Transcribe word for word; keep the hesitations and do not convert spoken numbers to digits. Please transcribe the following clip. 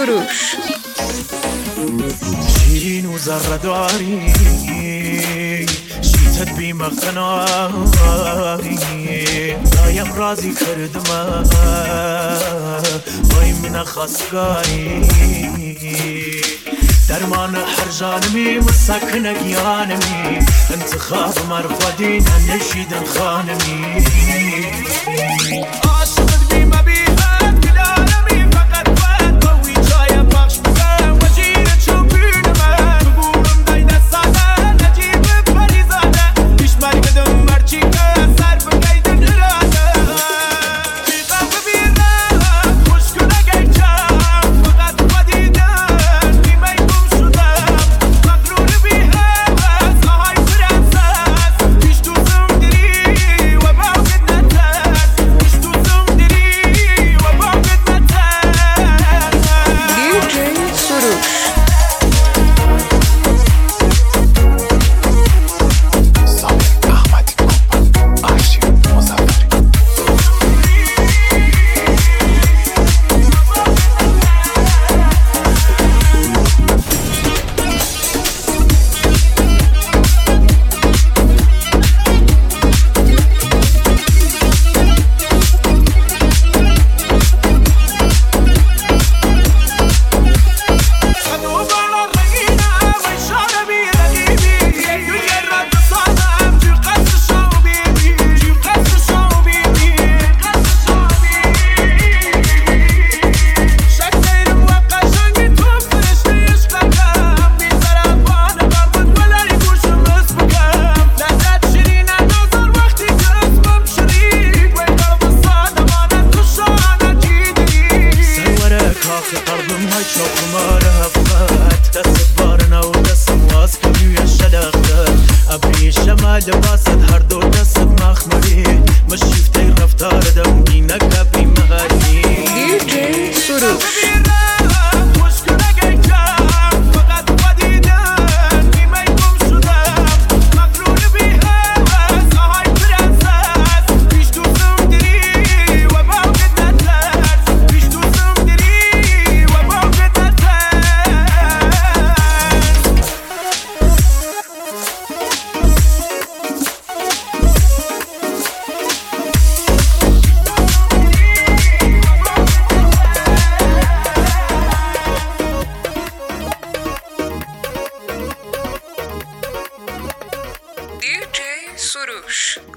سروش. شیرین و ذره داری شیتت بیمقناری دایم راضی کردم وای من خواستگاری درمان هر جانمی مسکن گیانمی انتخاب مرفدین نشیدن خانمی عاشقت بی مبیهت کل عالمی فقط باید قوی جای بخش بگم و جیر چوبین من بگورم دای دستانه نجیب پریزانه پیش مرگدم مرچی که سر بگیدن اراده بیقم ببیرم خوش کنه گیچم فقط خودیدن نیمه گم شدم مغرور بی هوس آهای فرانسس پیش دوزم دری و باقت نترس پیش دوزم دری و باقت نترس. دی جی سروش. لباست هر دو دست مخمری مشیفته رفتار دمگینه کبی مغری دی جی سروش. دی جی سروش.